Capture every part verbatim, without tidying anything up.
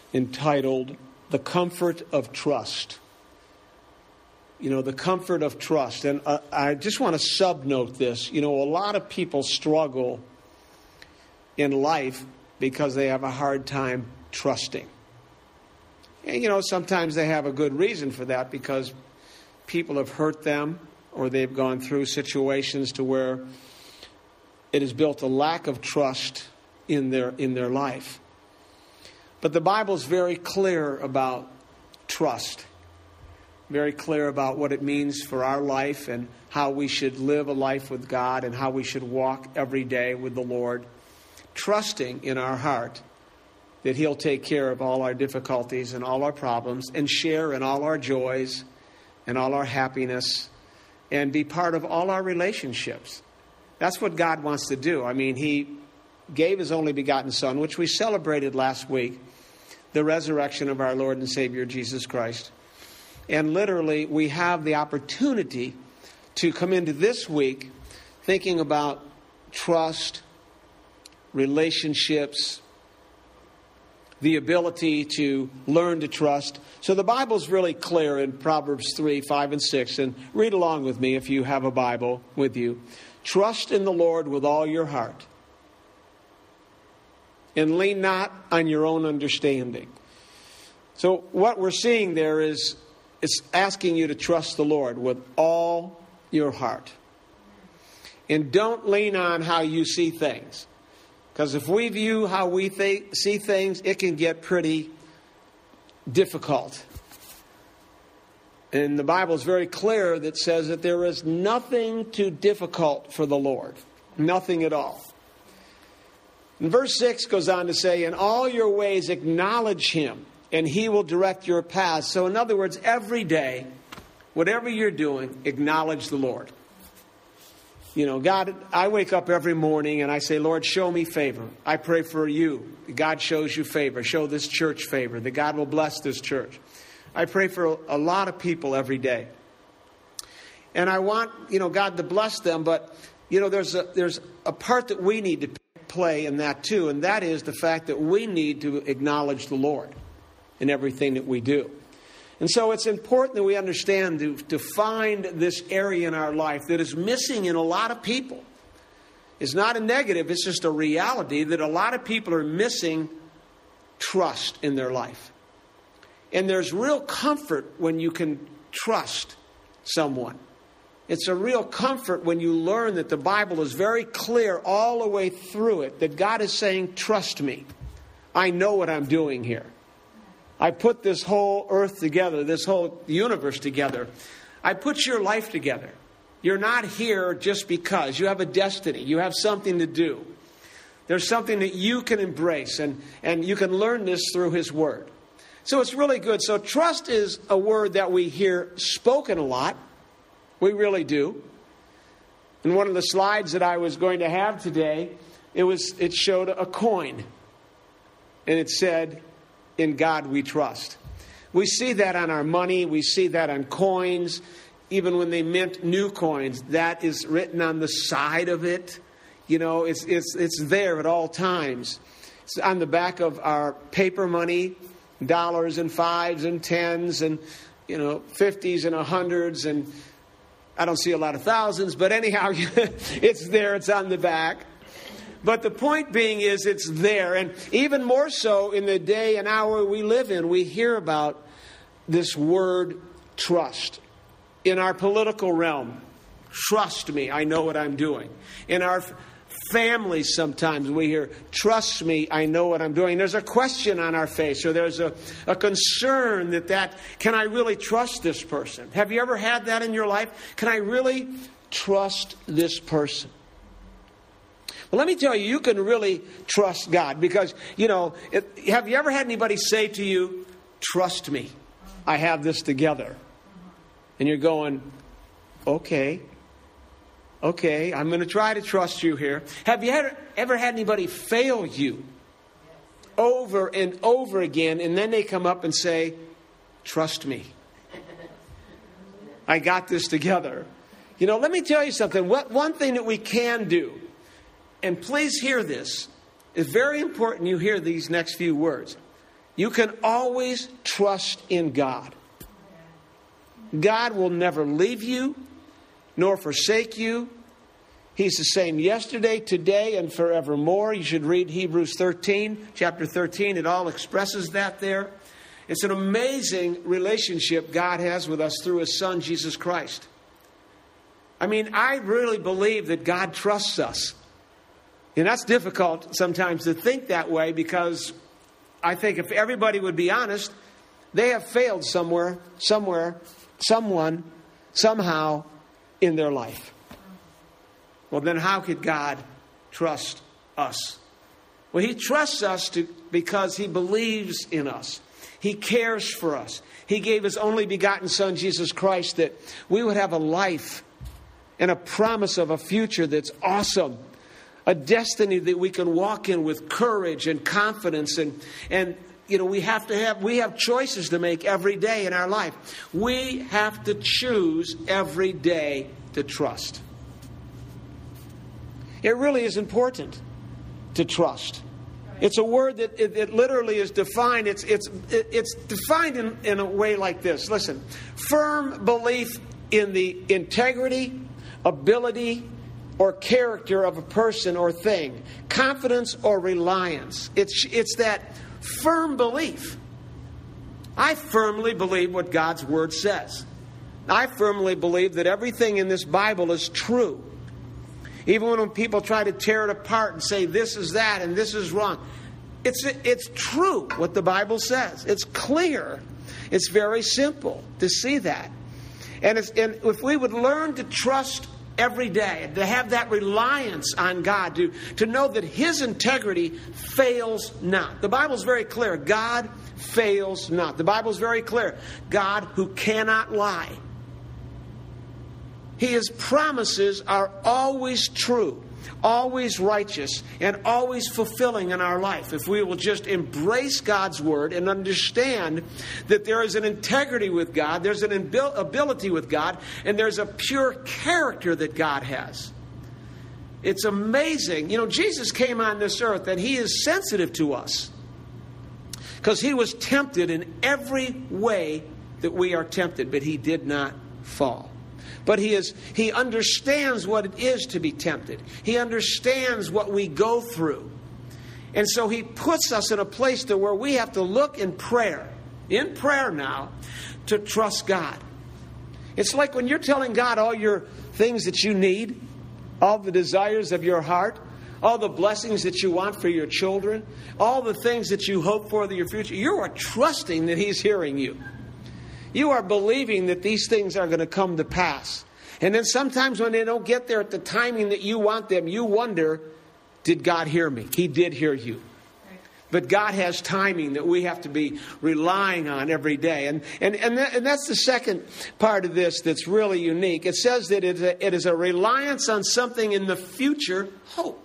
entitled The Comfort of Trust. You know, the comfort of trust. And uh, I just want to subnote this. You know, a lot of people struggle in life because they have a hard time trusting. And, you know, sometimes they have a good reason for that because people have hurt them or they've gone through situations to where it has built a lack of trust in their in their life. But the Bible's very clear about trust. Very clear about what it means for our life and how we should live a life with God and how we should walk every day with the Lord, trusting in our heart that He'll take care of all our difficulties and all our problems and share in all our joys and all our happiness and be part of all our relationships. That's what God wants to do. I mean, He gave His only begotten Son, which we celebrated last week, the resurrection of our Lord and Savior Jesus Christ. And literally, we have the opportunity to come into this week thinking about trust, relationships, the ability to learn to trust. So the Bible's really clear in Proverbs three, five, and six. And read along with me if you have a Bible with you. Trust in the Lord with all your heart, and lean not on your own understanding. So what we're seeing there is it's asking you to trust the Lord with all your heart. And don't lean on how you see things. Because if we view how we th- see things, it can get pretty difficult. And the Bible is very clear that says that there is nothing too difficult for the Lord. Nothing at all. And verse six goes on to say, in all your ways acknowledge Him, and He will direct your paths. So in other words, every day, whatever you're doing, acknowledge the Lord. You know, God, I wake up every morning and I say, Lord, show me favor. I pray for you. God shows you favor. Show this church favor. That God will bless this church. I pray for a lot of people every day. And I want, you know, God to bless them. But, you know, there's a, there's a part that we need to play in that too. And that is the fact that we need to acknowledge the Lord in everything that we do. And so it's important that we understand to, to find this area in our life that is missing in a lot of people. It's not a negative, it's just a reality that a lot of people are missing trust in their life. And there's real comfort when you can trust someone. It's a real comfort when you learn that the Bible is very clear all the way through it, that God is saying, trust me. I know what I'm doing here. I put this whole earth together, this whole universe together. I put your life together. You're not here just because. You have a destiny. You have something to do. There's something that you can embrace, and, and you can learn this through His Word. So it's really good. So trust is a word that we hear spoken a lot. We really do. In one of the slides that I was going to have today, it was it showed a coin. And it said, in God we trust. We see that on our money. We see that on coins. Even when they mint new coins, that is written on the side of it. You know, it's it's it's there at all times. It's on the back of our paper money, dollars and fives and tens and, you know, fifties and hundreds. And I don't see a lot of thousands, but anyhow, it's there. It's on the back. But the point being is it's there. And even more so in the day and hour we live in, we hear about this word trust. In our political realm, trust me, I know what I'm doing. In our families sometimes we hear, trust me, I know what I'm doing. There's a question on our face, or there's a, a concern that, that, can I really trust this person? Have you ever had that in your life? Can I really trust this person? Well, let me tell you, you can really trust God because, you know, if, have you ever had anybody say to you, trust me, I have this together? And you're going, okay, okay, I'm going to try to trust you here. Have you ever, ever had anybody fail you over and over again, and then they come up and say, trust me, I got this together? You know, let me tell you something. What, one thing that we can do, and please hear this, it's very important you hear these next few words. You can always trust in God. God will never leave you nor forsake you. He's the same yesterday, today, and forevermore. You should read Hebrews thirteen, chapter thirteen. It all expresses that there. It's an amazing relationship God has with us through His Son, Jesus Christ. I mean, I really believe that God trusts us. And that's difficult sometimes to think that way, because I think if everybody would be honest, they have failed somewhere, somewhere, someone, somehow in their life. Well, then how could God trust us? Well, He trusts us to, because He believes in us. He cares for us. He gave His only begotten Son, Jesus Christ, that we would have a life and a promise of a future that's awesome. A destiny that we can walk in with courage and confidence. And, and you know, we have to have, we have choices to make every day in our life. We have to choose every day to trust. It really is important to trust. It's a word that it, it literally is defined. It's, it's, it's defined in, in a way like this. Listen, firm belief in the integrity, ability, or character of a person or thing. Confidence or reliance. It's, it's that firm belief. I firmly believe what God's Word says. I firmly believe that everything in this Bible is true. Even when people try to tear it apart and say this is that and this is wrong. It's, it's true what the Bible says. It's clear. It's very simple to see that. And, it's, and if we would learn to trust every day, to have that reliance on God, to, to know that His integrity fails not. The Bible's very clear. God fails not. The Bible's very clear. God who cannot lie. His promises are always true, always righteous, and always fulfilling in our life. If we will just embrace God's Word and understand that there is an integrity with God, there's an ability with God, and there's a pure character that God has. It's amazing. You know, Jesus came on this earth and He is sensitive to us because He was tempted in every way that we are tempted, but He did not fall. But he is he understands what it is to be tempted. He understands what we go through. And so He puts us in a place to where we have to look in prayer, in prayer now, to trust God. It's like when you're telling God all your things that you need, all the desires of your heart, all the blessings that you want for your children, all the things that you hope for in your future. You are trusting that He's hearing you. You are believing that these things are going to come to pass. And then sometimes when they don't get there at the timing that you want them, you wonder, did God hear me? He did hear you. But God has timing that we have to be relying on every day. And and and, that, and that's the second part of this that's really unique. It says that it is, a, it is a reliance on something in the future hope.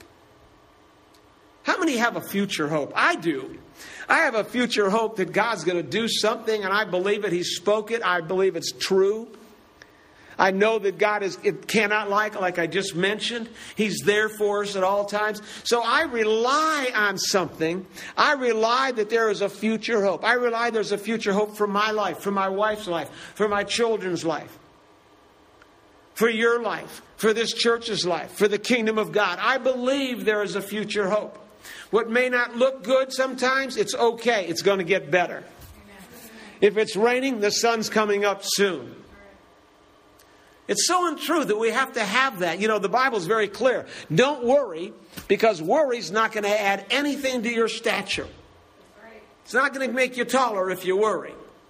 How many have a future hope? I do. I have a future hope that God's going to do something, and I believe it. He spoke it. I believe it's true. I know that God is it cannot lie, like I just mentioned. He's there for us at all times. So I rely on something. I rely that there is a future hope. I rely there's a future hope for my life, for my wife's life, for my children's life, for your life, for this church's life, for the kingdom of God. I believe there is a future hope. What may not look good sometimes, it's okay. It's going to get better. If it's raining, the sun's coming up soon. It's so untrue that we have to have that. You know, the Bible's very clear. Don't worry, because worry's not going to add anything to your stature. It's not going to make you taller if you worry.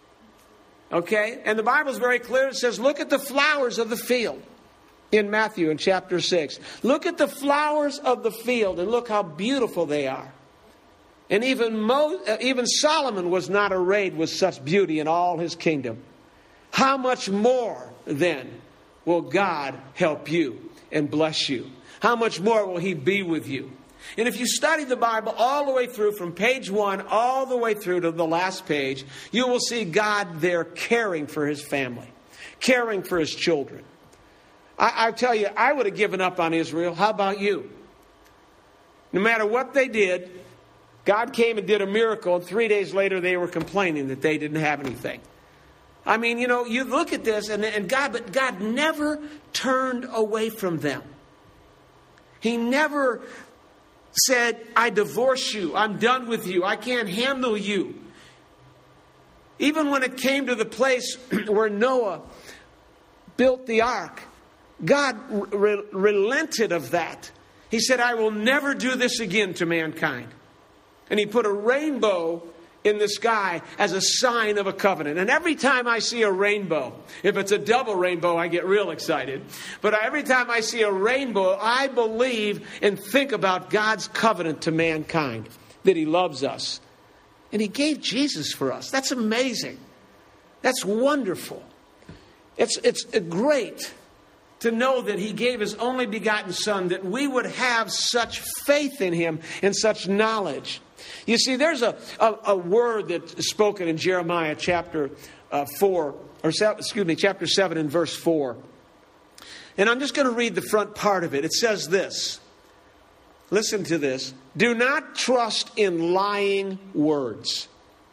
Okay? And the Bible's very clear. It says, look at the flowers of the field. In Matthew in chapter six. Look at the flowers of the field and look how beautiful they are. And even Mo, even Solomon was not arrayed with such beauty in all his kingdom. How much more then will God help you and bless you? How much more will He be with you? And if you study the Bible all the way through, from page one all the way through to the last page, you will see God there caring for His family, caring for His children. I, I tell you, I would have given up on Israel. How about you? No matter what they did, God came and did a miracle, and three days later they were complaining that they didn't have anything. I mean, you know, you look at this, and, and God, but God never turned away from them. He never said, I divorce you, I'm done with you, I can't handle you. Even when it came to the place where Noah built the ark, God re- relented of that. He said, I will never do this again to mankind. And He put a rainbow in the sky as a sign of a covenant. And every time I see a rainbow, if it's a double rainbow, I get real excited. But every time I see a rainbow, I believe and think about God's covenant to mankind, that He loves us. And He gave Jesus for us. That's amazing. That's wonderful. It's, it's great to know that He gave His only begotten Son, that we would have such faith in Him and such knowledge. You see, there's a, a, a word that's spoken in Jeremiah chapter uh, four, or excuse me, chapter seven and verse four. And I'm just going to read the front part of it. It says this. Listen to this. Do not trust in lying words.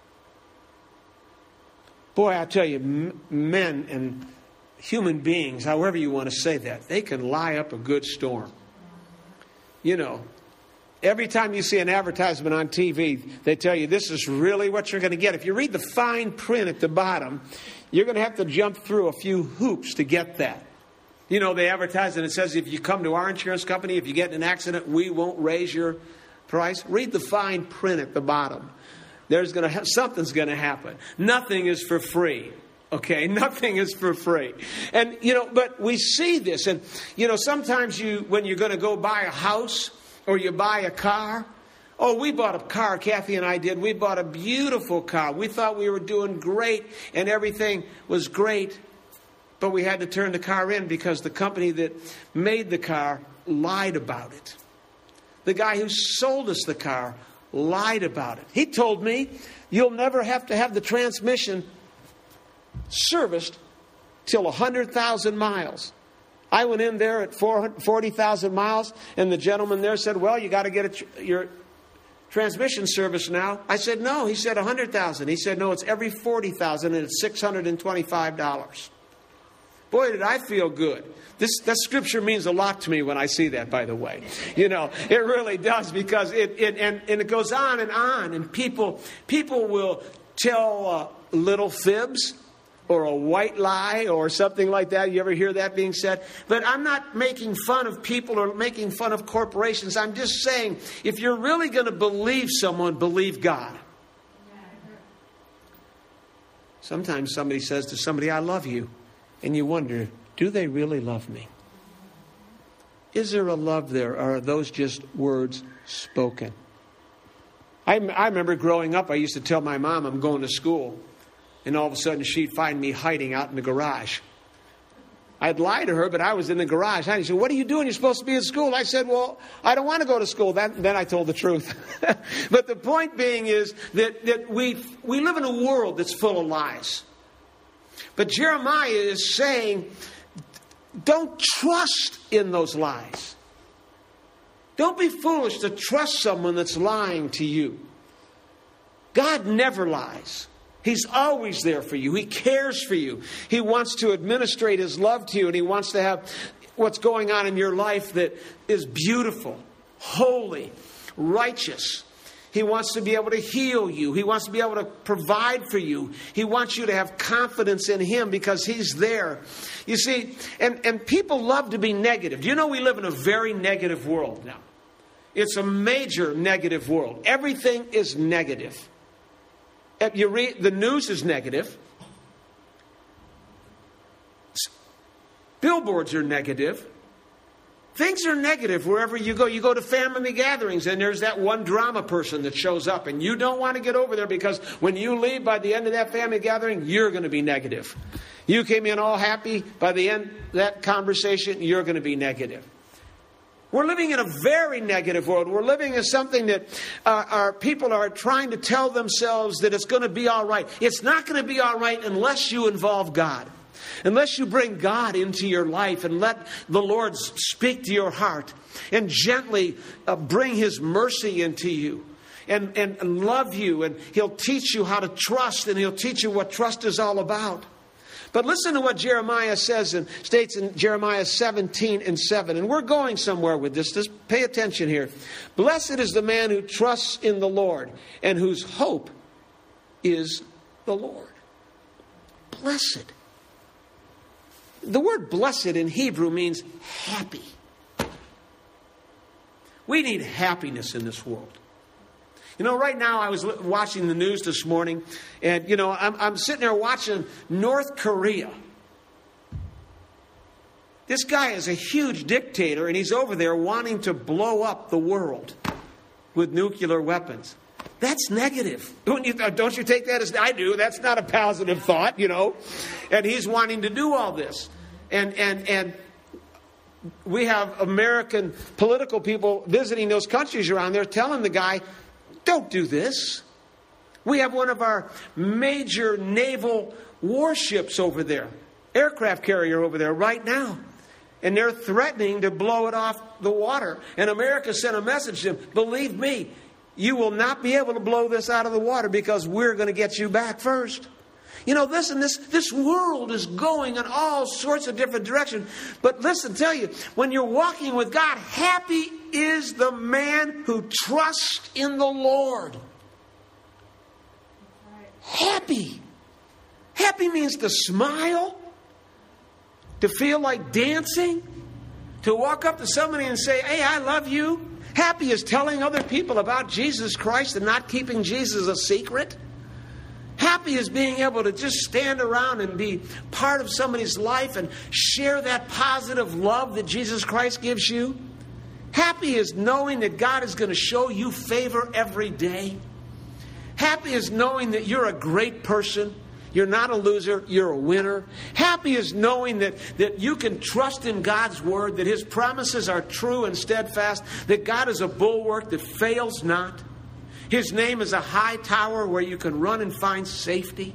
Boy, I tell you, m- men and human beings, however you want to say that, they can lie up a good storm. You know, every time you see an advertisement on T V, they tell you this is really what you're going to get. If you read the fine print at the bottom, you're going to have to jump through a few hoops to get that. You know, they advertise and it says, if you come to our insurance company, if you get in an accident, we won't raise your price. Read the fine print at the bottom. There's going to ha- something's going to happen. Nothing is for free. Okay, nothing is for free. And, you know, but we see this. And, you know, sometimes you, when you're going to go buy a house or you buy a car. Oh, we bought a car, Kathy and I did. We bought a beautiful car. We thought we were doing great and everything was great. But we had to turn the car in because the company that made the car lied about it. The guy who sold us the car lied about it. He told me, you'll never have to have the transmission serviced till one hundred thousand miles. I went in there at forty thousand miles, and the gentleman there said, well, you got to get a, your transmission service now. I said, no. He said one hundred thousand. He said, no, it's every forty thousand, and it's six hundred twenty-five dollars. Boy, did I feel good. This that scripture means a lot to me when I see that, by the way. You know, it really does, because it, it and, and it goes on and on. And people, people will tell uh, little fibs or a white lie or something like that. You ever hear that being said? But I'm not making fun of people or making fun of corporations. I'm just saying, if you're really going to believe someone, believe God. Sometimes somebody says to somebody, I love you. And you wonder, do they really love me? Is there a love there, or are those just words spoken? I, I remember growing up, I used to tell my mom I'm going to school. And all of a sudden she'd find me hiding out in the garage. I'd lie to her, but I was in the garage. She said, what are you doing? You're supposed to be in school. I said, well, I don't want to go to school. Then, then I told the truth. But the point being is that, that we, we live in a world that's full of lies. But Jeremiah is saying, don't trust in those lies. Don't be foolish to trust someone that's lying to you. God never lies. He's always there for you. He cares for you. He wants to administrate His love to you, and He wants to have what's going on in your life that is beautiful, holy, righteous. He wants to be able to heal you. He wants to be able to provide for you. He wants you to have confidence in Him because He's there. You see, and, and people love to be negative. Do you know we live in a very negative world now? It's a major negative world. Everything is negative. You read, the news is negative. Billboards are negative. Things are negative wherever you go. You go to family gatherings and there's that one drama person that shows up and you don't want to get over there because when you leave by the end of that family gathering, you're going to be negative. You came in all happy. By the end of that conversation, you're going to be negative. We're living in a very negative world. We're living in something that uh, our people are trying to tell themselves that it's going to be all right. It's not going to be all right unless you involve God. Unless you bring God into your life and let the Lord speak to your heart and gently uh, bring His mercy into you. and, and love you, and He'll teach you how to trust, and He'll teach you what trust is all about. But listen to what Jeremiah says and states in Jeremiah seventeen and seven. And we're going somewhere with this. Just pay attention here. Blessed is the man who trusts in the Lord and whose hope is the Lord. Blessed. The word blessed in Hebrew means happy. We need happiness in this world. You know, right now I was watching the news this morning, and, you know, I'm, I'm sitting there watching North Korea. This guy is a huge dictator, and he's over there wanting to blow up the world with nuclear weapons. That's negative. Don't you, don't you take that as I do? That's not a positive thought, you know. And he's wanting to do all this. And, and, and we have American political people visiting those countries around there telling the guy, don't do this. We have one of our major naval warships over there, aircraft carrier over there right now. And they're threatening to blow it off the water. And America sent a message to them, believe me, you will not be able to blow this out of the water because we're going to get you back first. You know, listen, this, this world is going in all sorts of different directions. But listen, tell you, when you're walking with God, happy is the man who trusts in the Lord. Happy. Happy means to smile, to feel like dancing, to walk up to somebody and say, hey, I love you. Happy is telling other people about Jesus Christ and not keeping Jesus a secret. Happy is being able to just stand around and be part of somebody's life and share that positive love that Jesus Christ gives you. Happy is knowing that God is going to show you favor every day. Happy is knowing that you're a great person. You're not a loser, you're a winner. Happy is knowing that, that you can trust in God's word, that His promises are true and steadfast, that God is a bulwark that fails not. His name is a high tower where you can run and find safety.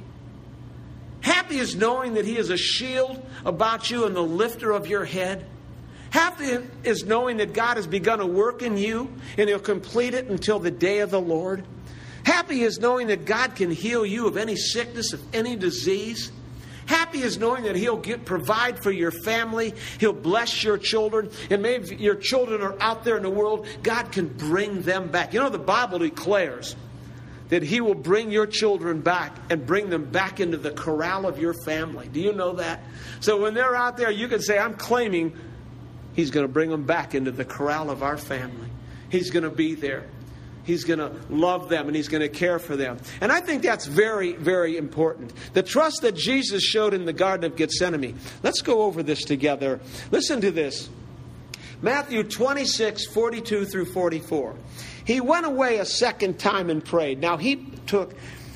Happy is knowing that He is a shield about you and the lifter of your head. Happy is knowing that God has begun a work in you and He'll complete it until the day of the Lord. Happy is knowing that God can heal you of any sickness, of any disease. Happy is knowing that He'll get, provide for your family. He'll bless your children. And maybe your children are out there in the world. God can bring them back. You know, the Bible declares that He will bring your children back and bring them back into the corral of your family. Do you know that? So when they're out there, you can say, I'm claiming He's going to bring them back into the corral of our family. He's going to be there. He's going to love them and He's going to care for them. And I think that's very, very important. The trust that Jesus showed in the Garden of Gethsemane. Let's go over this together. Listen to this. Matthew twenty-six, forty-two through forty-four. He went away a second time and prayed. Now He took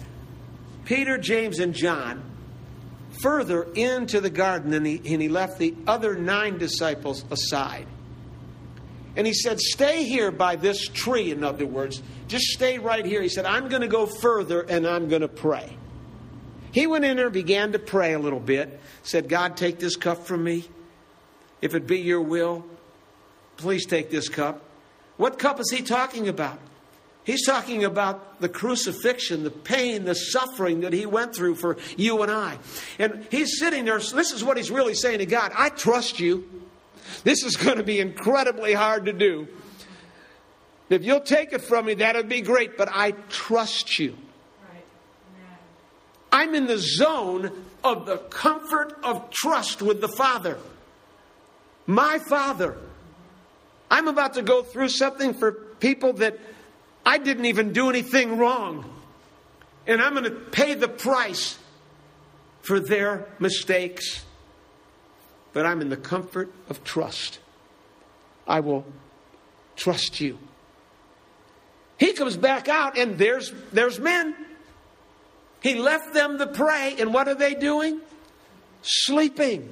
Peter, James, and John further into the garden, and he, and he left the other nine disciples aside. And He said, stay here by this tree, in other words. Just stay right here. He said, I'm going to go further and I'm going to pray. He went in there and began to pray a little bit. Said, God, take this cup from me. If it be your will, please take this cup. What cup is He talking about? He's talking about the crucifixion, the pain, the suffering that He went through for you and I. And He's sitting there. This is what He's really saying to God. I trust you. This is going to be incredibly hard to do. If you'll take it from me, that would be great, but I trust you. Right. I'm in the zone of the comfort of trust with the Father. My Father. I'm about to go through something for people that I didn't even do anything wrong. And I'm going to pay the price for their mistakes. But I'm in the comfort of trust. I will trust you. He comes back out and there's, there's men. He left them to pray. And what are they doing? Sleeping.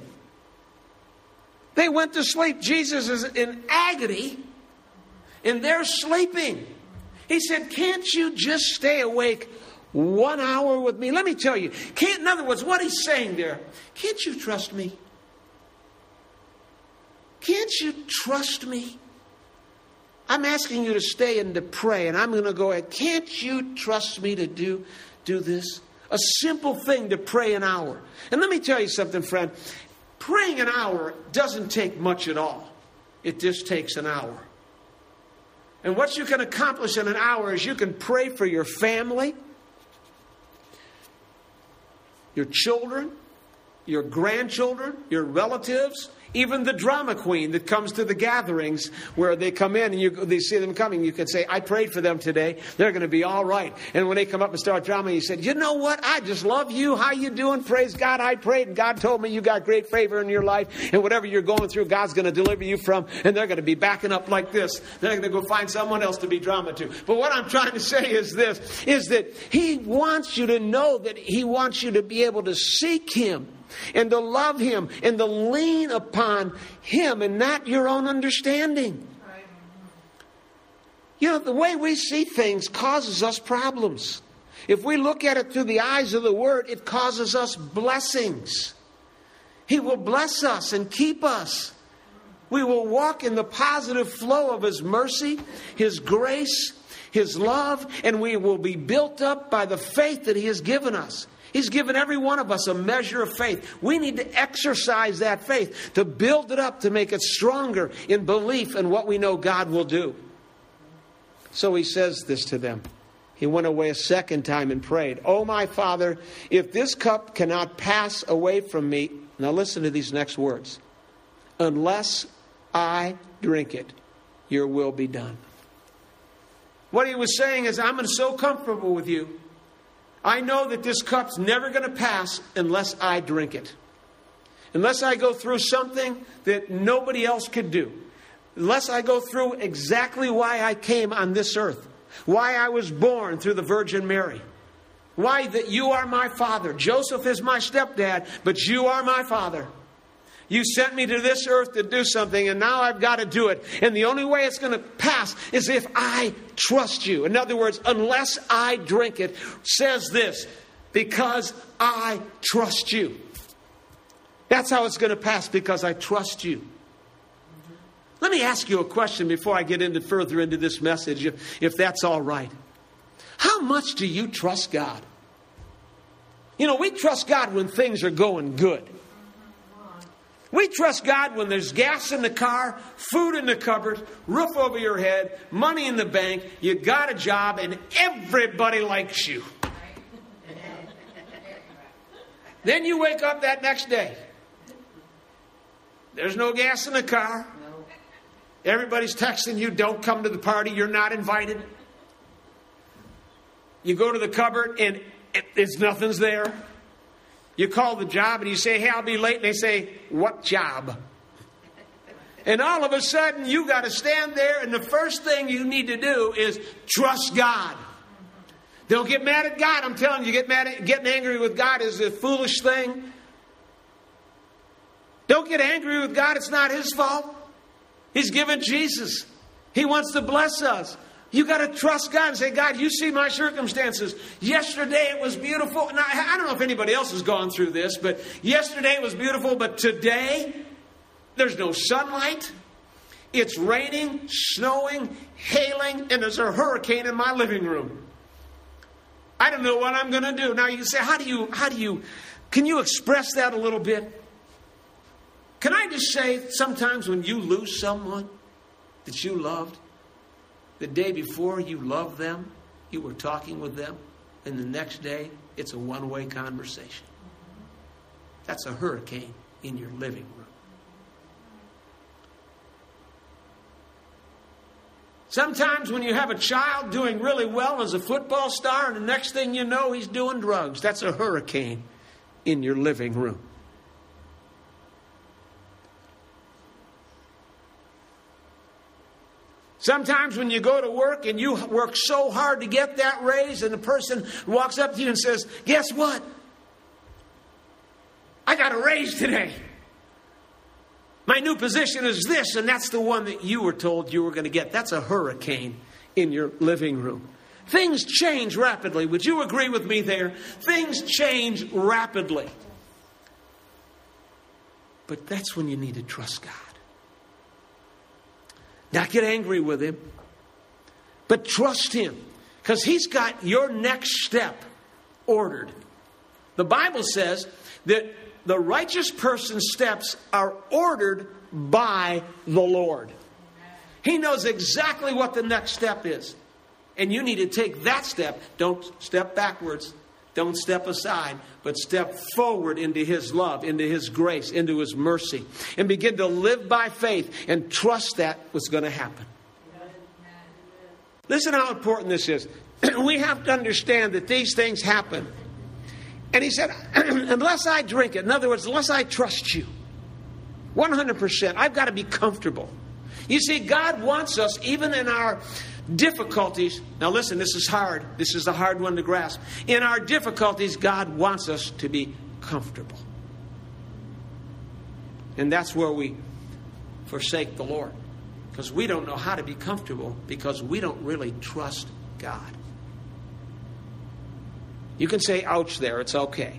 They went to sleep. Jesus is in agony and they're sleeping. He said, can't you just stay awake one hour with me? Let me tell you. Can't, in other words, what He's saying there, can't you trust me? Can't you trust me? I'm asking you to stay and to pray, and I'm going to go ahead. Can't you trust me to do, do this? A simple thing to pray an hour. And let me tell you something, friend. Praying an hour doesn't take much at all. It just takes an hour. And what you can accomplish in an hour is you can pray for your family, your children, your grandchildren, your relatives, even the drama queen that comes to the gatherings where they come in and you they see them coming. You can say, I prayed for them today. They're going to be all right. And when they come up and start drama, you said, you know what? I just love you. How you doing? Praise God. I prayed and God told me you got great favor in your life. And whatever you're going through, God's going to deliver you from. And they're going to be backing up like this. They're going to go find someone else to be drama to. But what I'm trying to say is this, is that He wants you to know that He wants you to be able to seek Him and to love Him and to lean upon Him and not your own understanding. You know, the way we see things causes us problems. If we look at it through the eyes of the Word, it causes us blessings. He will bless us and keep us. We will walk in the positive flow of His mercy, His grace, His love, and we will be built up by the faith that He has given us. He's given every one of us a measure of faith. We need to exercise that faith, to build it up, to make it stronger in belief in what we know God will do. So He says this to them. He went away a second time and prayed, Oh, my Father, if this cup cannot pass away from me. Now listen to these next words. Unless I drink it, your will be done. What He was saying is, I'm so comfortable with you. I know that this cup's never going to pass unless I drink it. Unless I go through something that nobody else could do. Unless I go through exactly why I came on this earth. Why I was born through the Virgin Mary. Why that you are my father. Joseph is my stepdad, but you are my father. You sent me to this earth to do something, and now I've got to do it. And the only way it's going to pass is if I trust you. In other words, unless I drink it, says this, because I trust you. That's how it's going to pass, because I trust you. Let me ask you a question before I get into further into this message, if, if that's all right. How much do you trust God? You know, we trust God when things are going good. We trust God when there's gas in the car, food in the cupboard, roof over your head, money in the bank, you got a job, and everybody likes you. Then you wake up that next day. There's no gas in the car. Everybody's texting you, don't come to the party, you're not invited. You go to the cupboard and it's nothing's there. You call the job and you say, hey, I'll be late. And they say, what job? And all of a sudden, you got to stand there, and the first thing you need to do is trust God. Don't get mad at God. I'm telling you, get mad at, getting angry with God is a foolish thing. Don't get angry with God. It's not His fault. He's given Jesus. He wants to bless us. You got to trust God and say, God, you see my circumstances. Yesterday it was beautiful. And I, I don't know if anybody else has gone through this, but yesterday it was beautiful. But today, there's no sunlight. It's raining, snowing, hailing, and there's a hurricane in my living room. I don't know what I'm going to do. Now you can say, how do you, how do you, can you express that a little bit? Can I just say, sometimes when you lose someone that you loved, the day before you loved them, you were talking with them, and the next day, it's a one-way conversation. That's a hurricane in your living room. Sometimes when you have a child doing really well as a football star, and the next thing you know, he's doing drugs. That's a hurricane in your living room. Sometimes when you go to work and you work so hard to get that raise, and the person walks up to you and says, guess what? I got a raise today. My new position is this, and that's the one that you were told you were going to get. That's a hurricane in your living room. Things change rapidly. Would you agree with me there? Things change rapidly. But that's when you need to trust God. Not get angry with him, but trust him, because he's got your next step ordered. The Bible says that the righteous person's steps are ordered by the Lord. He knows exactly what the next step is. And you need to take that step. Don't step backwards. Don't step aside, but step forward into his love, into his grace, into his mercy. And begin to live by faith and trust that what's going to happen. Listen how important this is. We have to understand that these things happen. And he said, unless I drink it, in other words, unless I trust you, one hundred percent, I've got to be comfortable. You see, God wants us, even in our difficulties. Now listen, this is hard. This is a hard one to grasp. In our difficulties, God wants us to be comfortable. And that's where we forsake the Lord. Because we don't know how to be comfortable because we don't really trust God. You can say ouch there. It's okay.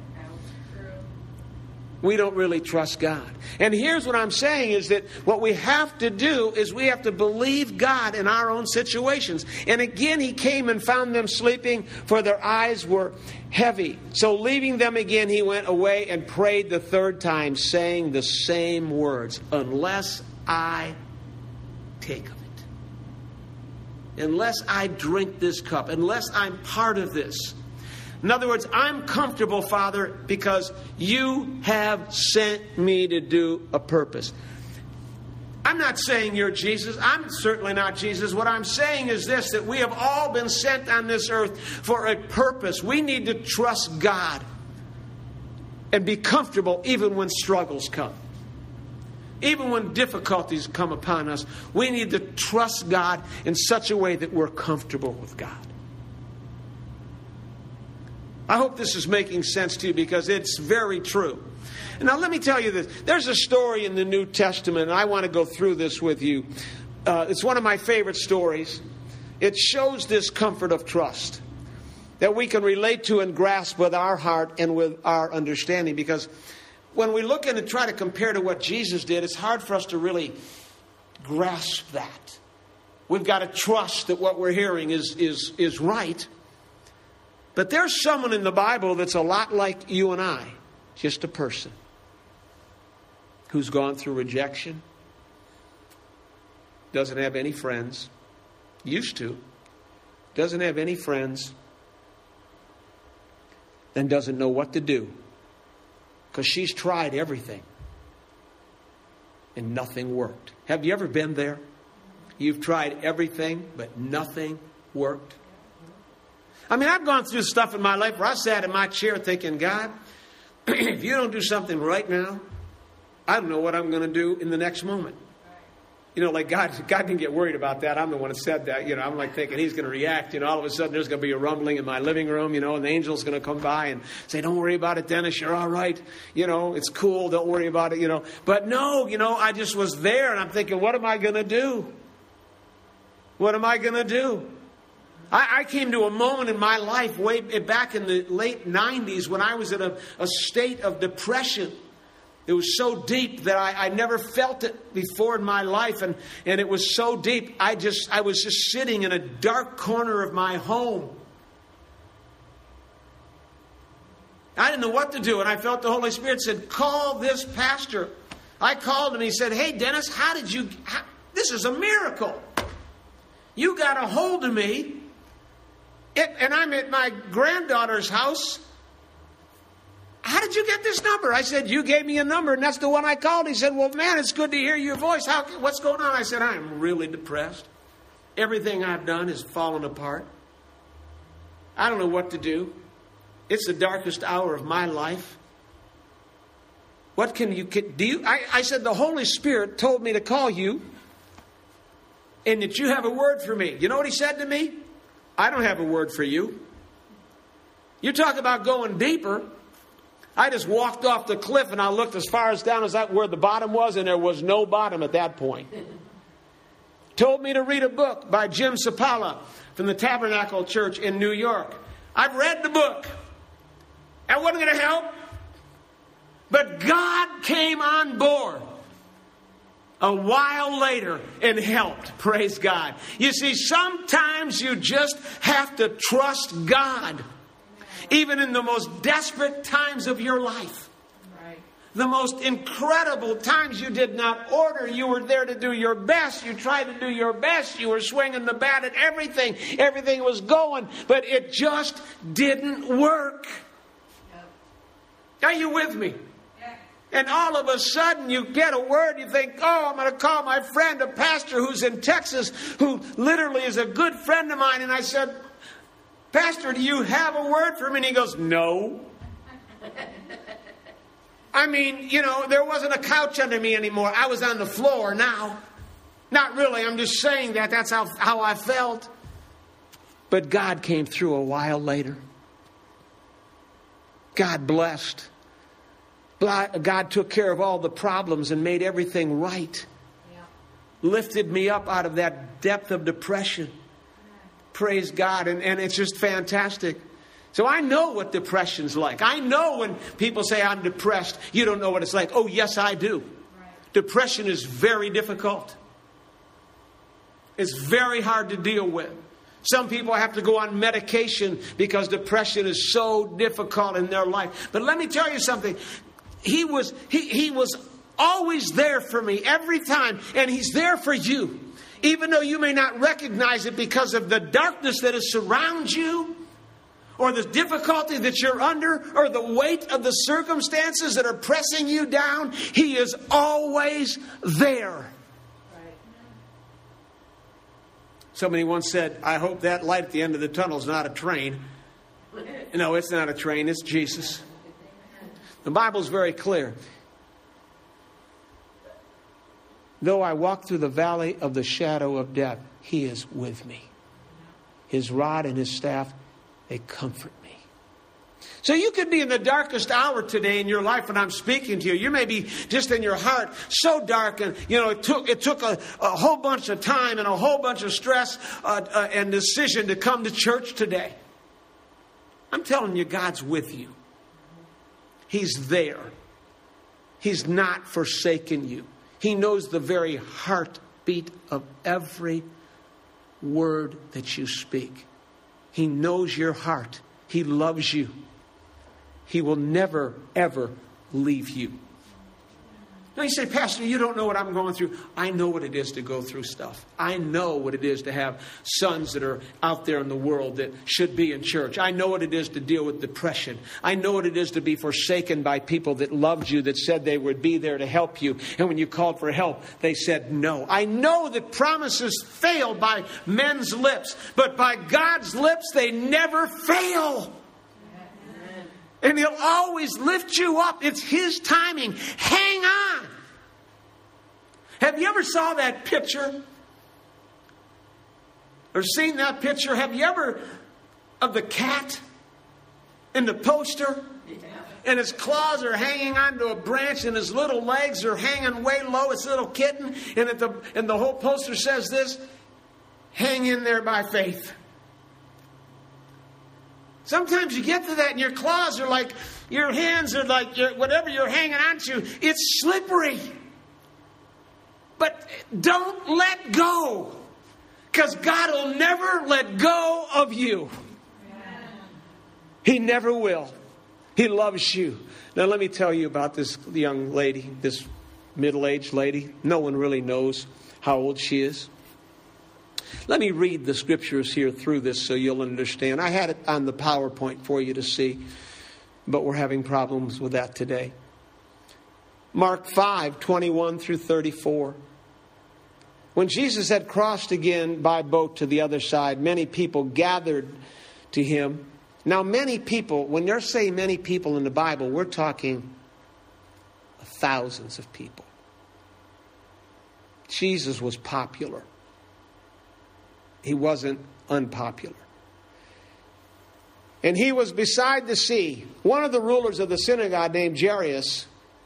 We don't really trust God. And here's what I'm saying is that what we have to do is we have to believe God in our own situations. And again, he came and found them sleeping, for their eyes were heavy. So leaving them again, he went away and prayed the third time, saying the same words, unless I take of it. Unless I drink this cup. Unless I'm part of this. In other words, I'm comfortable, Father, because you have sent me to do a purpose. I'm not saying you're Jesus. I'm certainly not Jesus. What I'm saying is this, that we have all been sent on this earth for a purpose. We need to trust God and be comfortable even when struggles come. Even when difficulties come upon us, we need to trust God in such a way that we're comfortable with God. I hope this is making sense to you because it's very true. Now, let me tell you this. There's a story in the New Testament, and I want to go through this with you. Uh, it's one of my favorite stories. It shows this comfort of trust that we can relate to and grasp with our heart and with our understanding. Because when we look in and try to compare to what Jesus did, it's hard for us to really grasp that. We've got to trust that what we're hearing is, is, is right. But there's someone in the Bible that's a lot like you and I, just a person who's gone through rejection, doesn't have any friends, used to, doesn't have any friends, and doesn't know what to do because she's tried everything and nothing worked. Have you ever been there? You've tried everything, but nothing worked. I mean, I've gone through stuff in my life where I sat in my chair thinking, God, if you don't do something right now, I don't know what I'm going to do in the next moment. You know, like God, God can get worried about that. I'm the one that said that. You know, I'm like thinking he's going to react. You know, all of a sudden there's going to be a rumbling in my living room, you know, and the angel's going to come by and say, don't worry about it, Dennis. You're all right. You know, it's cool. Don't worry about it, you know. But no, you know, I just was there and I'm thinking, what am I going to do? What am I going to do? I came to a moment in my life way back in the late nineties when I was in a, a state of depression. It was so deep that I, I never felt it before in my life. And, and it was so deep, I just I was just sitting in a dark corner of my home. I didn't know what to do. And I felt the Holy Spirit said, call this pastor. I called him. He said, hey, Dennis, how did you... How, this is a miracle. You got a hold of me. It, and I'm at my granddaughter's house. How did you get this number? I said, you gave me a number, and that's the one I called. He said, well, man, it's good to hear your voice. How, what's going on? I said, I'm really depressed. Everything I've done has fallen apart. I don't know what to do. It's the darkest hour of my life. What can you do? You, I, I said, the Holy Spirit told me to call you and that you have a word for me. You know what he said to me? I don't have a word for you. You talk about going deeper. I just walked off the cliff and I looked as far as down as that where the bottom was, and there was no bottom at that point. Told me to read a book by Jim Sapala from the Tabernacle Church in New York. I've read the book. That wasn't going to help. But God came on board. a while later and helped. Praise God. You see, sometimes you just have to trust God, even in the most desperate times of your life. The most incredible times you did not order. You were there to do your best. You tried to do your best. You were swinging the bat at everything. Everything was going, but it just didn't work. Yep. Are you with me? Yeah. And all of a sudden you get a word. You think, oh, I'm going to call my friend, a pastor who's in Texas, who literally is a good friend of mine. And I said, Pastor, do you have a word for me? And he goes, no. I mean, you know, there wasn't a couch under me anymore. I was on the floor now. Not really. I'm just saying that. That's how, how I felt. But God came through a while later. God blessed. God took care of all the problems and made everything right. Yeah. Lifted me up out of that depth of depression. Praise God. And, and it's just fantastic. So I know what depression's like. I know when people say I'm depressed, you don't know what it's like. Oh, yes, I do. Right. Depression is very difficult. It's very hard to deal with. Some people have to go on medication because depression is so difficult in their life. But let me tell you something. He was, he, he was always there for me every time. And He's there for you. Even though you may not recognize it because of the darkness that is surrounds you, or the difficulty that you're under, or the weight of the circumstances that are pressing you down, He is always there. Right. Somebody once said, I hope that light at the end of the tunnel is not a train. No, it's not a train, it's Jesus. The Bible's very clear. Though I walk through the valley of the shadow of death, He is with me. His rod and His staff, they comfort me. So you could be in the darkest hour today in your life when I'm speaking to you. You may be just in your heart so dark, and you know it took it took a, a whole bunch of time and a whole bunch of stress uh, uh, and decision to come to church today. I'm telling you, God's with you. He's there. He's not forsaken you. He knows the very heartbeat of every word that you speak. He knows your heart. He loves you. He will never, ever leave you. Now you say, Pastor, you don't know what I'm going through. I know what it is to go through stuff. I know what it is to have sons that are out there in the world that should be in church. I know what it is to deal with depression. I know what it is to be forsaken by people that loved you, that said they would be there to help you. And when you called for help, they said no. I know that promises fail by men's lips, but by God's lips, they never fail. And He'll always lift you up. It's His timing. Hang on. Have you ever saw that picture? Or seen that picture? Have you ever of the cat in the poster? Yeah. And his claws are hanging onto a branch and his little legs are hanging way low. It's a little kitten. And, at the, and the whole poster says this: hang in there by faith. Sometimes you get to that and your claws are like, your hands are like, your, whatever you're hanging onto, it's slippery. But don't let go, because God will never let go of you. He never will. He loves you. Now let me tell you about this young lady, this middle-aged lady. No one really knows how old she is. Let me read the scriptures here through this so you'll understand. I had it on the PowerPoint for you to see, but we're having problems with that today. Mark five, twenty-one through thirty-four. When Jesus had crossed again by boat to the other side, many people gathered to Him. Now, many people, when they're saying many people in the Bible, we're talking thousands of people. Jesus was popular. He wasn't unpopular. And He was beside the sea. One of the rulers of the synagogue, named Jairus,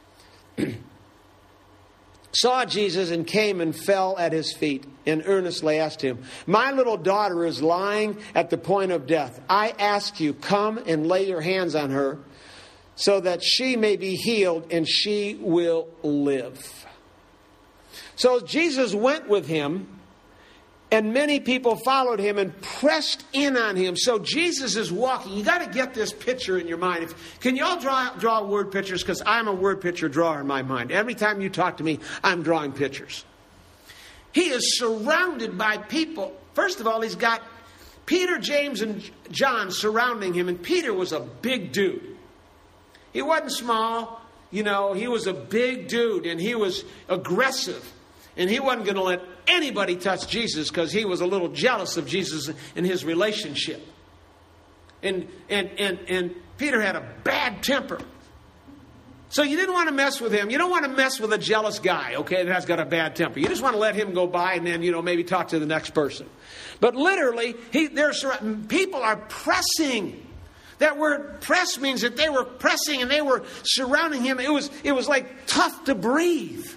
saw Jesus and came and fell at His feet and earnestly asked Him, "My little daughter is lying at the point of death. I ask you, come and lay your hands on her so that she may be healed and she will live." So Jesus went with him, and many people followed him and pressed in on him. So Jesus is walking. You got to get this picture in your mind. If, can you all draw, draw word pictures? Because I'm a word picture drawer in my mind. Every time you talk to me, I'm drawing pictures. He is surrounded by people. First of all, he's got Peter, James, and John surrounding him. And Peter was a big dude. He wasn't small. You know, he was a big dude, and he was aggressive. And he wasn't going to let anybody touch Jesus because he was a little jealous of Jesus and his relationship. And, and, and, and Peter had a bad temper. So you didn't want to mess with him. You don't want to mess with a jealous guy, okay, that has got a bad temper. You just want to let him go by and then, you know, maybe talk to the next person. But literally, he, there's, people are pressing. That word press means that they were pressing and they were surrounding him. It was, it was like tough to breathe.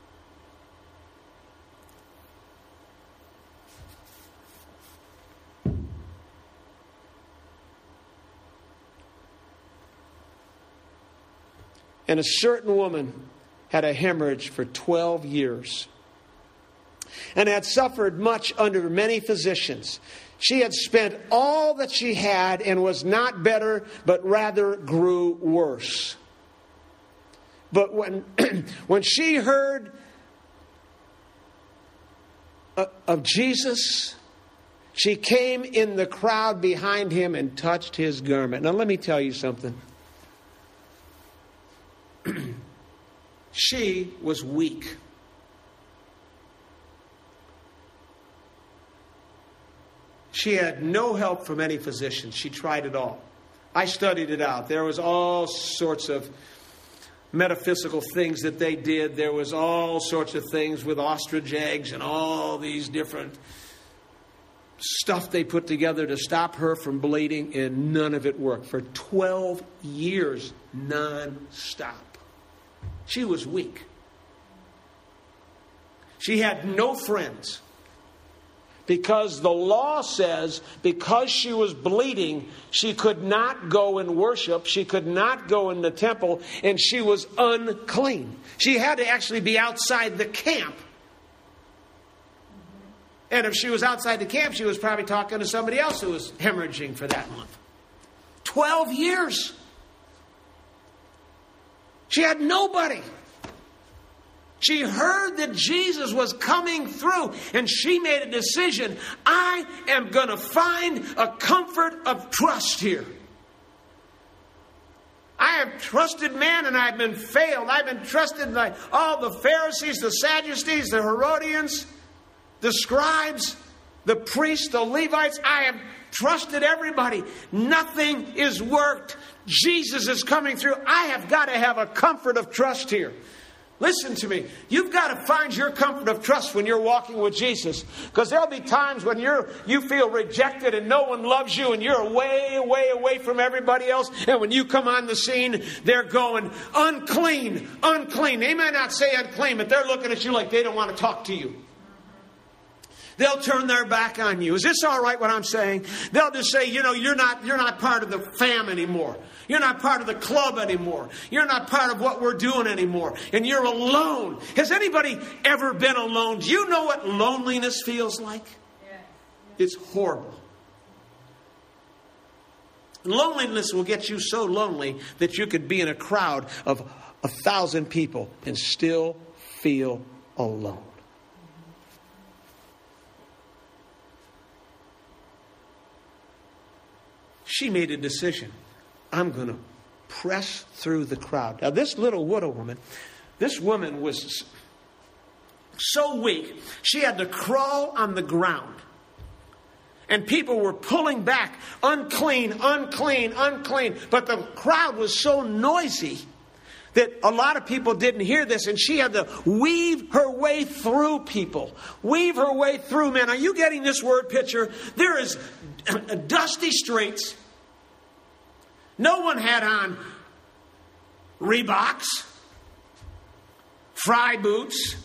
And a certain woman had a hemorrhage for twelve years and had suffered much under many physicians. She had spent all that she had and was not better, but rather grew worse. But when, when she heard of Jesus, she came in the crowd behind him and touched his garment. Now let me tell you something. She was weak. She had no help from any physician. She tried it all. I studied it out. There was all sorts of metaphysical things that they did. There was all sorts of things with ostrich eggs and all these different stuff they put together to stop her from bleeding, and none of it worked. For twelve years, non-stop. She was weak. She had no friends. Because the law says, because she was bleeding, she could not go and worship. She could not go in the temple, and she was unclean. She had to actually be outside the camp. And if she was outside the camp, she was probably talking to somebody else who was hemorrhaging for that month. Twelve years. She had nobody. She heard that Jesus was coming through, and she made a decision. I am going to find a comfort of trust here. I have trusted man, and I've been failed. I've been trusted by all the Pharisees, the Sadducees, the Herodians, the scribes, the priests, the Levites. I have trusted everybody. Nothing is worked. Jesus is coming through. I have got to have a comfort of trust here. Listen to me. You've got to find your comfort of trust when you're walking with Jesus. Because there'll be times when you're you feel rejected and no one loves you and you're way, way away from everybody else. And when you come on the scene, they're going, unclean, unclean. They may not say unclean, but they're looking at you like they don't want to talk to you. They'll turn their back on you. Is this all right what I'm saying? They'll just say, you know, you're not you're not part of the fam anymore. You're not part of the club anymore. You're not part of what we're doing anymore. And you're alone. Has anybody ever been alone? Do you know what loneliness feels like? Yeah. It's horrible. Loneliness will get you so lonely that you could be in a crowd of a thousand people and still feel alone. She made a decision. I'm going to press through the crowd. Now, this little widow woman, this woman was so weak, she had to crawl on the ground. And people were pulling back, unclean, unclean, unclean. But the crowd was so noisy that a lot of people didn't hear this, and she had to weave her way through people. Weave her way through men. Are you getting this word picture? There is dusty streets. No one had on Reeboks, Fry boots.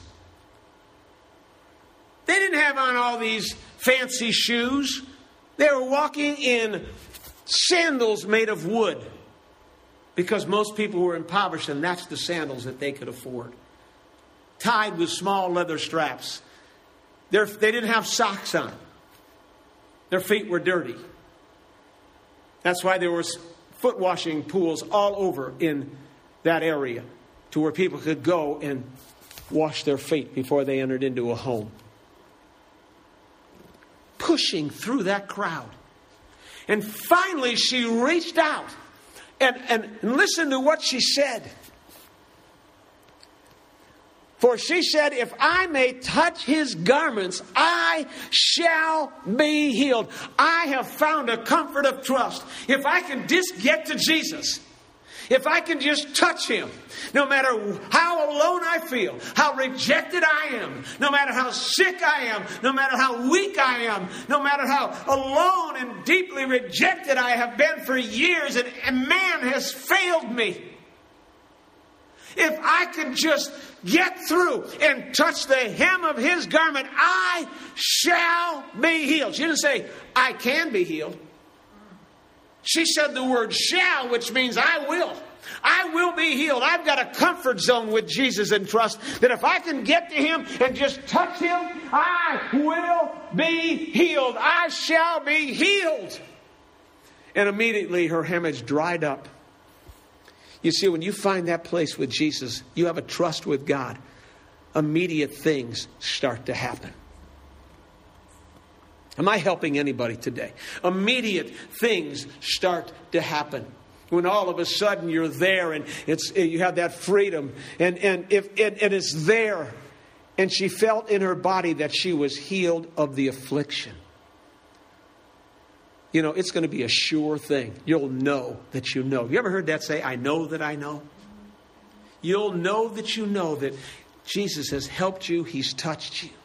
They didn't have on all these fancy shoes. They were walking in sandals made of wood. Because most people were impoverished, and that's the sandals that they could afford. tied with small leather straps. They're, they didn't have socks on. Their feet were dirty. That's why there was foot washing pools all over in that area to where people could go and wash their feet before they entered into a home. Pushing through that crowd. And finally she reached out and, and listened to what she said. For she said, if I may touch his garments, I shall be healed. I have found a comfort of trust. If I can just get to Jesus, if I can just touch him, no matter how alone I feel, how rejected I am, no matter how sick I am, no matter how weak I am, no matter how alone and deeply rejected I have been for years, and, and man has failed me. If I can just get through and touch the hem of his garment, I shall be healed. She didn't say, I can be healed. She said the word shall, which means I will. I will be healed. I've got a comfort zone with Jesus and trust that if I can get to him and just touch him, I will be healed. I shall be healed. And immediately her hemorrhage dried up. You see, when you find that place with Jesus, you have a trust with God. Immediate things start to happen. Am I helping anybody today? Immediate things start to happen. When all of a sudden you're there and it's you have that freedom. And, and, if, and, and it's there. And she felt in her body that she was healed of the affliction. You know, it's going to be a sure thing. You'll know that you know. You ever heard that say, I know that I know? You'll know that you know that Jesus has helped you. He's touched you.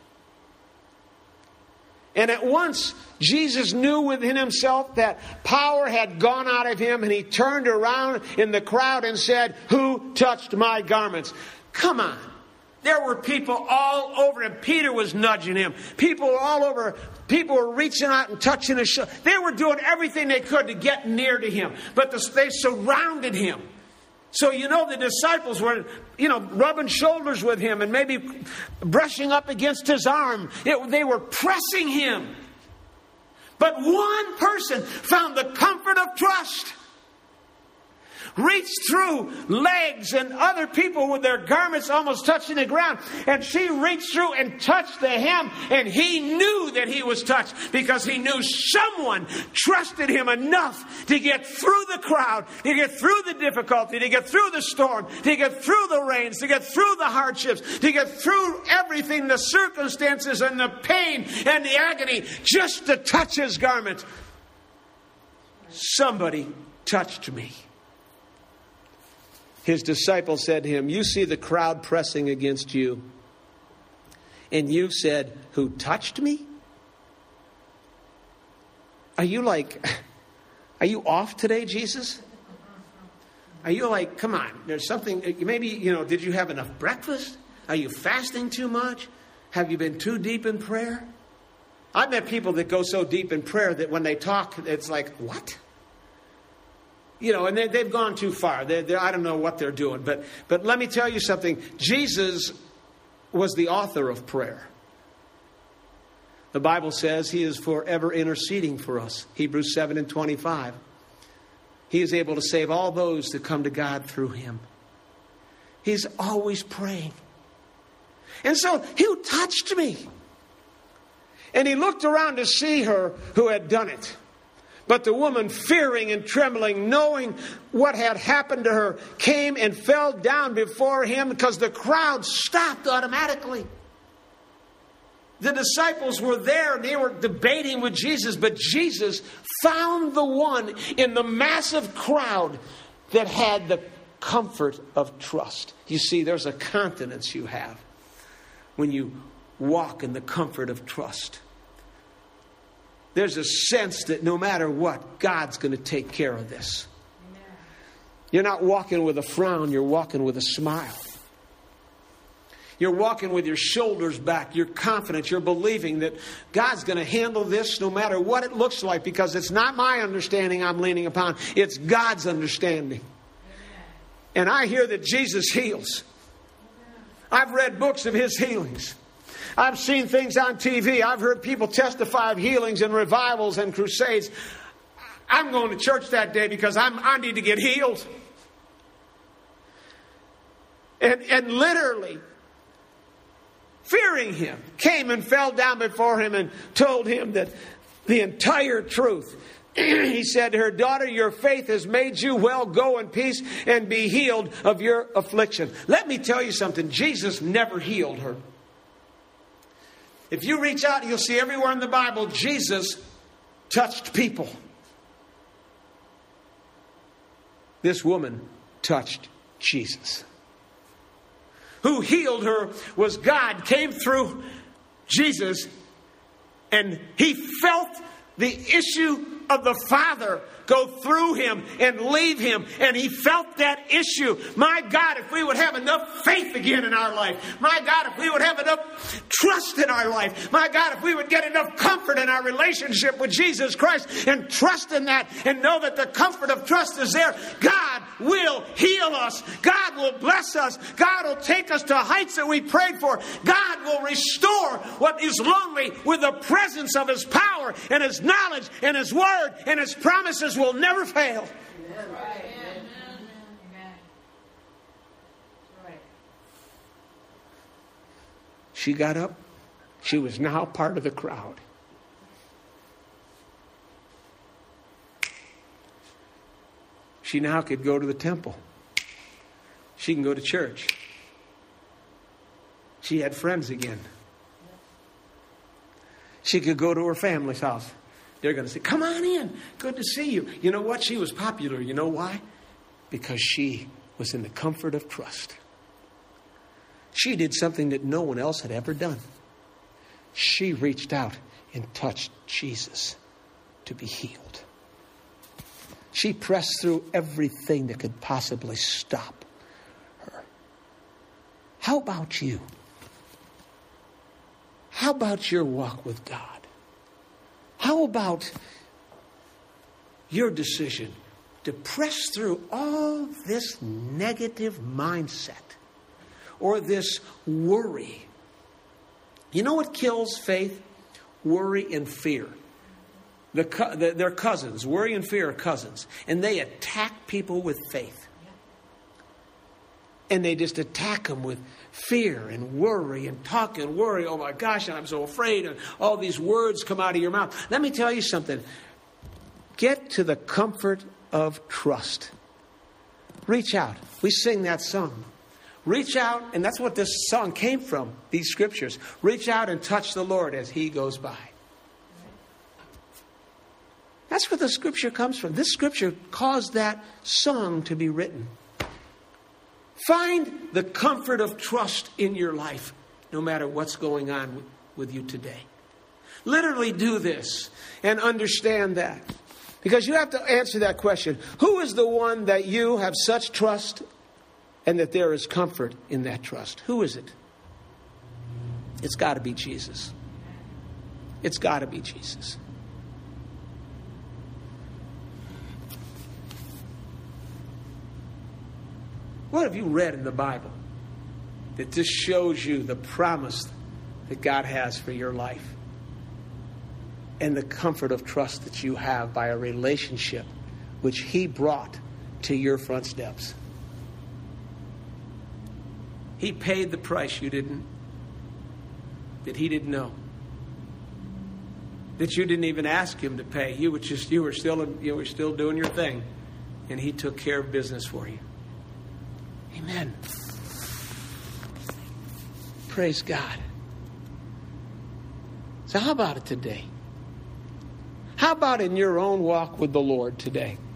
And at once, Jesus knew within himself that power had gone out of him. And he turned around in the crowd and said, who touched my garments? Come on. There were people all over him. Peter was nudging him. People were all over. People were reaching out and touching his shoulder. They were doing everything they could to get near to him. But the, they surrounded him. So, you know, the disciples were, you know, rubbing shoulders with him and maybe brushing up against his arm. It, they were pressing him. But one person found the comfort of trust. Reached through legs and other people with their garments almost touching the ground. And she reached through and touched the hem. And he knew that he was touched because he knew someone trusted him enough to get through the crowd, to get through the difficulty, to get through the storm, to get through the rains, to get through the hardships, to get through everything, the circumstances and the pain and the agony, just to touch his garment. Somebody touched me. His disciples said to him, you see the crowd pressing against you. And you said, who touched me? Are you like, are you off today, Jesus? Are you like, come on, there's something, maybe, you know, did you have enough breakfast? Are you fasting too much? Have you been too deep in prayer? I've met people that go so deep in prayer that when they talk, it's like, what? You know, and they, they've gone too far. They're, they're, I don't know what they're doing. But, but let me tell you something. Jesus was the author of prayer. The Bible says he is forever interceding for us. Hebrews seven and twenty-five. He is able to save all those that come to God through him. He's always praying. And so he touched me. And he looked around to see her who had done it. But the woman, fearing and trembling, knowing what had happened to her, came and fell down before him because the crowd stopped automatically. The disciples were there and they were debating with Jesus, but Jesus found the one in the massive crowd that had the comfort of trust. You see, there's a confidence you have when you walk in the comfort of trust. There's a sense that no matter what, God's going to take care of this. Amen. You're not walking with a frown, you're walking with a smile. You're walking with your shoulders back. You're confident. You're believing that God's going to handle this no matter what it looks like, because it's not my understanding I'm leaning upon. It's God's understanding. Amen. And I hear that Jesus heals. I've read books of his healings. I've seen things on T V. I've heard people testify of healings and revivals and crusades. I'm going to church that day because I'm, I need to get healed. And, and literally, fearing him, came and fell down before him and told him that the entire truth. He said to her, daughter, your faith has made you well. Go in peace and be healed of your affliction. Let me tell you something. Jesus never healed her. If you reach out, you'll see everywhere in the Bible, Jesus touched people. This woman touched Jesus. Who healed her was God, came through Jesus, and he felt the issue of the Father go through him and leave him. And he felt that issue. My God, if we would have enough faith again in our life. My God, if we would have enough trust in our life. My God, if we would get enough comfort in our relationship with Jesus Christ and trust in that and know that the comfort of trust is there, God will heal us. God will bless us. God will take us to heights that we prayed for. God will restore what is lonely with the presence of his power and his knowledge and his word, and his promises will never fail. Amen. Right. Amen. Amen. Right. She got up. She was now part of the crowd. She now could go to the temple. She can go to church. She had friends again. She could go to her family's house. They're going to say, come on in. Good to see you. You know what? She was popular. You know why? Because she was in the comfort of trust. She did something that no one else had ever done. She reached out and touched Jesus to be healed. She pressed through everything that could possibly stop her. How about you? How about your walk with God? How about your decision to press through all this negative mindset or this worry? You know what kills faith? Worry and fear. The, the, they're cousins. Worry and fear are cousins. And they attack people with faith. And they just attack them with fear and worry and talk and worry. Oh my gosh, and I'm so afraid. And all these words come out of your mouth. Let me tell you something. Get to the comfort of trust. Reach out. We sing that song. Reach out, and that's what this song came from, these scriptures. Reach out and touch the Lord as he goes by. That's where the scripture comes from. This scripture caused that song to be written. Find the comfort of trust in your life, no matter what's going on with you today. Literally do this and understand that. Because you have to answer that question. Who is the one that you have such trust and that there is comfort in that trust? Who is it? It's got to be Jesus. It's got to be Jesus. What have you read in the Bible that just shows you the promise that God has for your life and the comfort of trust that you have by a relationship which he brought to your front steps? He paid the price you didn't, that he didn't know, that you didn't even ask him to pay. You were just you were still you were still doing your thing, and he took care of business for you. Amen. Praise God. So how about it today? How about in your own walk with the Lord today?